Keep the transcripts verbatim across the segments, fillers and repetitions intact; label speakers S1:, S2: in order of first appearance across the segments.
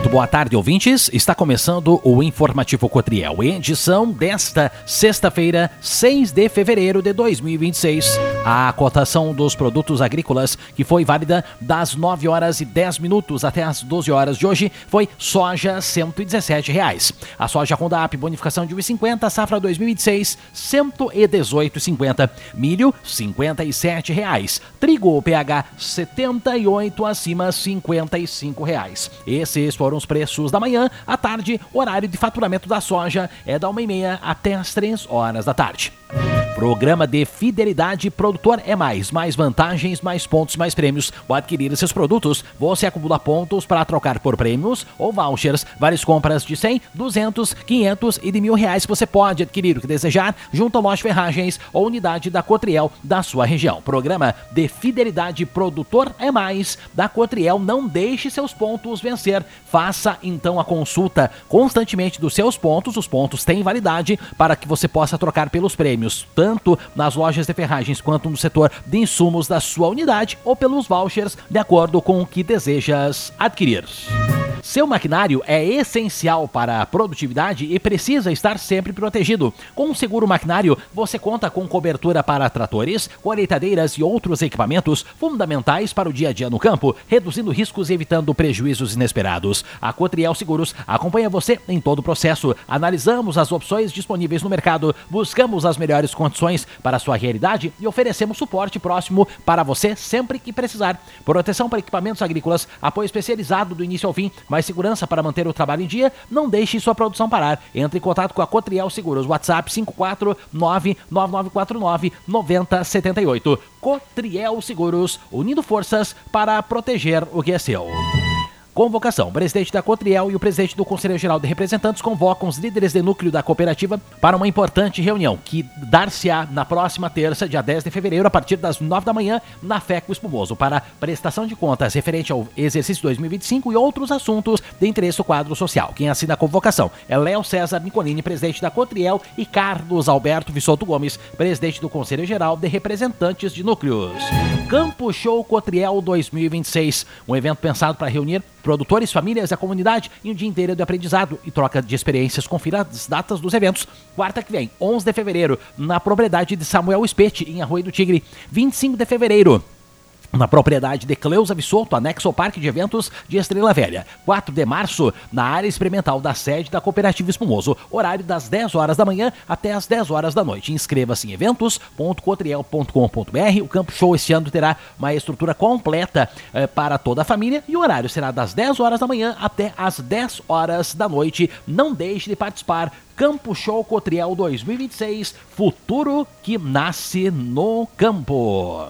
S1: Muito boa tarde, ouvintes. Está começando o Informativo Cotriel, edição desta sexta-feira, seis de fevereiro de dois mil e vinte e seis. A cotação dos produtos agrícolas, que foi válida das nove horas e dez minutos até as doze horas de hoje, foi soja cento e dezessete reais. A soja Roundup, bonificação de um real e cinquenta, safra dois mil e vinte e seis, cento e dezoito reais e cinquenta centavos. Milho, cinquenta e sete reais. Trigo P H setenta e oito acima, cinquenta e cinco reais. Esses foram os preços da manhã. À tarde, horário de faturamento da soja é da uma e meia até as três horas da tarde. Programa de Fidelidade Produtor é mais. Mais vantagens, mais pontos, mais prêmios. Ao adquirir seus produtos, você acumula pontos para trocar por prêmios ou vouchers. Várias compras de cem, duzentos, quinhentos e de mil reais. Você pode adquirir o que desejar junto à loja Ferragens ou unidade da Cotriel da sua região. Programa de Fidelidade Produtor é mais da Cotriel. Não deixe seus pontos vencer. Faça então a consulta constantemente dos seus pontos. Os pontos têm validade para que você possa trocar pelos prêmios, tanto nas lojas de ferragens quanto no setor de insumos da sua unidade ou pelos vouchers, de acordo com o que desejas adquirir. Seu maquinário é essencial para a produtividade e precisa estar sempre protegido. Com o seguro maquinário, você conta com cobertura para tratores, colheitadeiras e outros equipamentos fundamentais para o dia a dia no campo, reduzindo riscos e evitando prejuízos inesperados. A Cotriel Seguros acompanha você em todo o processo. Analisamos as opções disponíveis no mercado, buscamos as melhores condições para a sua realidade e oferecemos suporte próximo para você sempre que precisar. Proteção para equipamentos agrícolas, apoio especializado do início ao fim, mais segurança para manter o trabalho em dia. Não deixe sua produção parar. Entre em contato com a Cotriel Seguros. WhatsApp cinco quatro nove nove nove quatro nove nove zero sete oito. Cotriel Seguros, unindo forças para proteger o que é seu. Convocação. O presidente da Cotriel e o presidente do Conselho Geral de Representantes convocam os líderes de núcleo da cooperativa para uma importante reunião que dar-se-á na próxima terça, dia dez de fevereiro, a partir das nove da manhã, na FECO Espumoso, para prestação de contas referente ao exercício dois mil e vinte e cinco e outros assuntos de interesse do quadro social. Quem assina a convocação é Léo César Nicolini, presidente da Cotriel, e Carlos Alberto Vissoto Gomes, presidente do Conselho Geral de Representantes de Núcleos. Campo Show Cotriel dois mil e vinte e seis, um evento pensado para reunir produtores, famílias e a comunidade em um dia inteiro de aprendizado e troca de experiências. Confira as datas dos eventos. Quarta que vem, onze de fevereiro, na propriedade de Samuel Spete, em Arroio do Tigre. vinte e cinco de fevereiro, na propriedade de Cleusa Vissoto, anexo ao Parque de Eventos de Estrela Velha. quatro de março, na área experimental da sede da Cooperativa Espumoso. Horário das dez horas da manhã até as dez horas da noite. Inscreva-se em eventos ponto cotriel ponto com ponto br. O Campo Show esse ano terá uma estrutura completa eh, para toda a família e o horário será das dez horas da manhã até as dez horas da noite. Não deixe de participar. Campo Show Cotriel dois mil e vinte e seis, futuro que nasce no campo.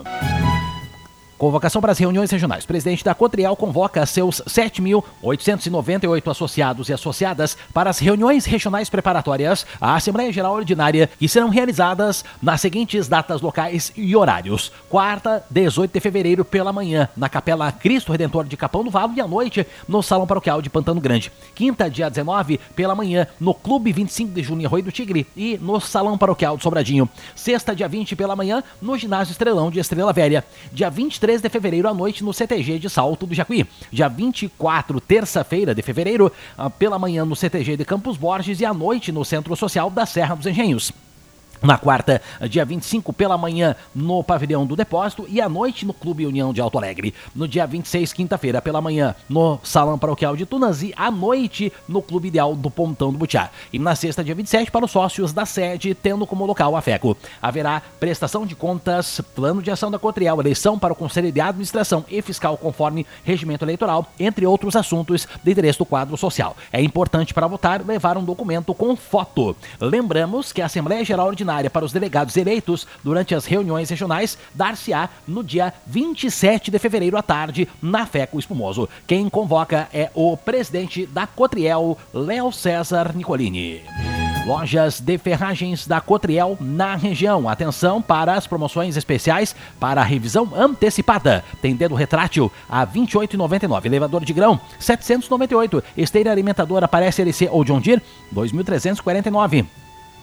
S1: Convocação para as reuniões regionais. O presidente da Cotriel convoca seus sete mil oitocentos e noventa e oito associados e associadas para as reuniões regionais preparatórias à Assembleia Geral Ordinária, que serão realizadas nas seguintes datas locais e horários. Quarta, dezoito de fevereiro, pela manhã, na Capela Cristo Redentor de Capão do Valo, e à noite, no Salão Paroquial de Pantano Grande. Quinta, dia dezenove, pela manhã, no Clube vinte e cinco de junho, em Arroio do Tigre, e no Salão Paroquial de Sobradinho. Sexta, dia vinte, pela manhã, no Ginásio Estrelão de Estrela Velha. Dia vinte e três de fevereiro à noite no C T G de Salto do Jacuí. Dia vinte e quatro, terça-feira de fevereiro, pela manhã no C T G de Campos Borges e à noite no Centro Social da Serra dos Engenhos. Na quarta, dia vinte e cinco, pela manhã, no Pavilhão do Depósito e à noite no Clube União de Alto Alegre. No dia vinte e seis, quinta-feira, pela manhã, no Salão Paroquial de Tunas e à noite no Clube Ideal do Pontão do Butiá. E na sexta, dia vinte e sete, para os sócios da sede, tendo como local a FECO. Haverá prestação de contas, plano de ação da Cotriel, eleição para o Conselho de Administração e Fiscal conforme regimento eleitoral, entre outros assuntos de interesse do quadro social. É importante para votar levar um documento com foto. Lembramos que a Assembleia Geral Ordinária para os delegados eleitos durante as reuniões regionais dar-se-á no dia vinte e sete de fevereiro à tarde na FECO Espumoso. Quem convoca é o presidente da Cotriel, Léo César Nicolini. Lojas de ferragens da Cotriel na região. Atenção para as promoções especiais para a revisão antecipada. Tem dedo retrátil a vinte e oito reais e noventa e nove centavos. Elevador de grão setecentos e noventa e oito. Esteira alimentadora para S L C ou John Deere dois mil trezentos e quarenta e nove.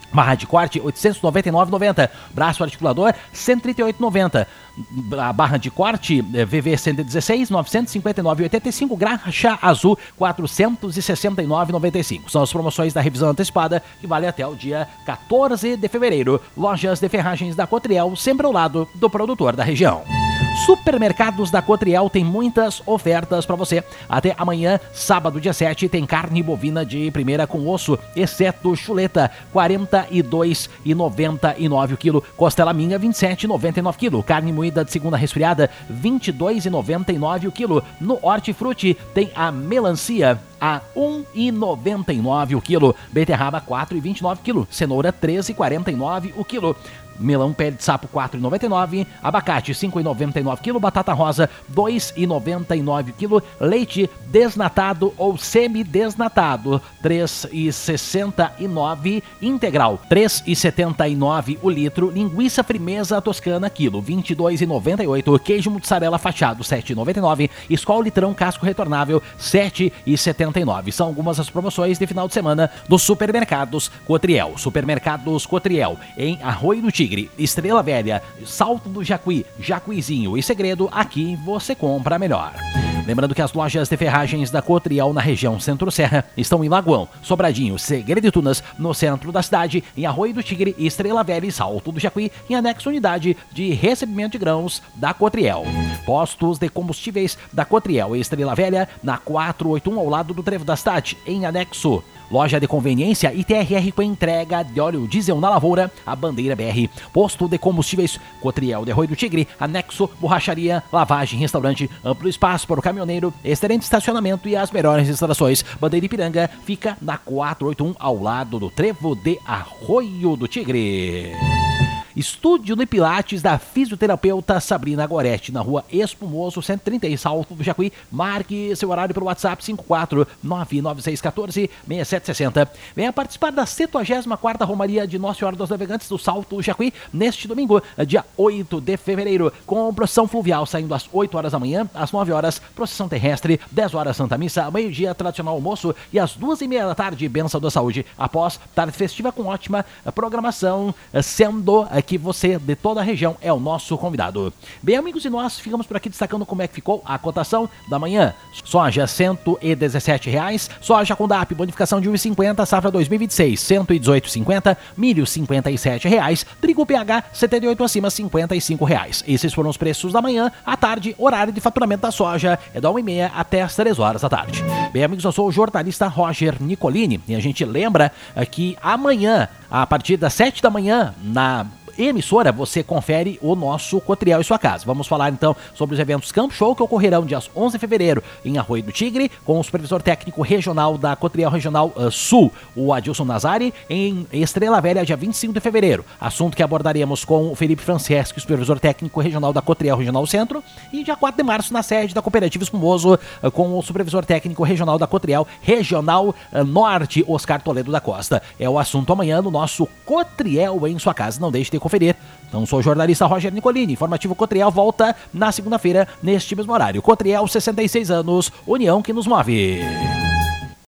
S1: Barra de corte, oitocentos e noventa e nove reais e noventa centavos. Braço articulador, cento e trinta e oito reais e noventa centavos. A barra de corte, V V cento e dezesseis, novecentos e cinquenta e nove reais e oitenta e cinco centavos. Graxa azul, quatrocentos e sessenta e nove reais e noventa e cinco centavos. São as promoções da revisão antecipada, que vale até o dia quatorze de fevereiro. Lojas de ferragens da Cotriel, sempre ao lado do produtor da região. Supermercados da Cotriel tem muitas ofertas para você. Até amanhã, sábado, dia sete, tem carne bovina de primeira com osso, exceto chuleta, quarenta e dois reais e noventa e nove centavos o quilo. Costela minha, vinte e sete reais e noventa e nove centavos o quilo. Carne moída de segunda resfriada, vinte e dois reais e noventa e nove centavos o quilo. No Hortifruti tem a melancia a um real e noventa e nove centavos o quilo. Beterraba, quatro reais e vinte e nove centavos o quilo. Cenoura, treze reais e quarenta e nove centavos o quilo. Melão pele de sapo, quatro reais e noventa e nove centavos. Abacate, cinco reais e noventa e nove centavos o quilo. Batata rosa, dois reais e noventa e nove centavos o quilo. Leite desnatado ou semidesnatado, três reais e sessenta e nove centavos. Integral, três reais e setenta e nove centavos o litro. Linguiça frimeza toscana, quilo, vinte e dois reais e noventa e oito centavos. Queijo mussarela fachado, sete reais e noventa e nove centavos. Skol litrão casco retornável, sete reais e setenta e nove centavos. São algumas das promoções de final de semana dos supermercados Cotriel. Supermercados Cotriel, em Arroio do Tigre, Estrela Velha, Salto do Jacuí, Jacuizinho e Segredo, aqui você compra melhor. Lembrando que as lojas de ferragens da Cotriel na região Centro-Serra estão em Lagoão, Sobradinho, Segredo e Tunas, no centro da cidade, em Arroio do Tigre, Estrela Velha e Salto do Jacuí, em anexo unidade de recebimento de grãos da Cotriel. Postos de combustíveis da Cotriel e Estrela Velha, na quatrocentos e oitenta e um, ao lado do Trevo da Cidade, em anexo. Loja de conveniência I T R R com entrega de óleo diesel na Lavoura, a Bandeira B R. Posto de combustíveis Cotriel de Arroio do Tigre, anexo, borracharia, lavagem, restaurante, amplo espaço para o caminhoneiro, excelente estacionamento e as melhores instalações. Bandeira Ipiranga fica na quatrocentos e oitenta e um, ao lado do Trevo de Arroio do Tigre. Estúdio de Pilates da fisioterapeuta Sabrina Goretti, na rua Espumoso, cento e trinta, Salto do Jacuí. Marque seu horário pelo WhatsApp cinco quatro nove nove seis um quatro seis sete seis zero. Venha participar da setenta e quarta Romaria de Nossa Senhora dos Navegantes do Salto do Jacuí, neste domingo, dia oito de fevereiro, com procissão fluvial saindo às oito horas da manhã, às nove horas, procissão terrestre, dez horas Santa Missa, meio-dia tradicional almoço e às duas e meia da tarde, bênção da saúde. Após tarde festiva com ótima programação, sendo que você de toda a região é o nosso convidado. Bem, amigos, e nós ficamos por aqui destacando como é que ficou a cotação da manhã. Soja, cento e dezessete reais. Soja com D A P, bonificação de um real e cinquenta centavos, safra dois mil e vinte e seis, cento e dezoito reais e cinquenta centavos. Milho, cinquenta e sete reais. Trigo P H, setenta e oito acima, cinquenta e cinco reais. Esses foram os preços da manhã. À tarde, horário de faturamento da soja é da uma e meia até as três horas da tarde. Bem, amigos, eu sou o jornalista Roger Nicolini e a gente lembra que amanhã, a partir das sete da manhã, na emissora, você confere o nosso Cotriel em sua casa. Vamos falar então sobre os eventos Campo Show que ocorrerão dias onze de fevereiro em Arroio do Tigre, com o supervisor técnico regional da Cotriel Regional uh, Sul, o Adilson Nazari, em Estrela Velha, dia vinte e cinco de fevereiro. Assunto que abordaremos com o Felipe Franceschi, supervisor técnico regional da Cotriel Regional Centro, e dia quatro de março na sede da Cooperativa Espumoso, uh, com o supervisor técnico regional da Cotriel Regional uh, Norte, Oscar Toledo da Costa. É o assunto amanhã no nosso Cotriel em sua casa. Não deixe de conferir. Então, sou o jornalista Roger Nicolini. Informativo Cotriel volta na segunda-feira, neste mesmo horário. Cotriel, sessenta e seis anos, união que nos move.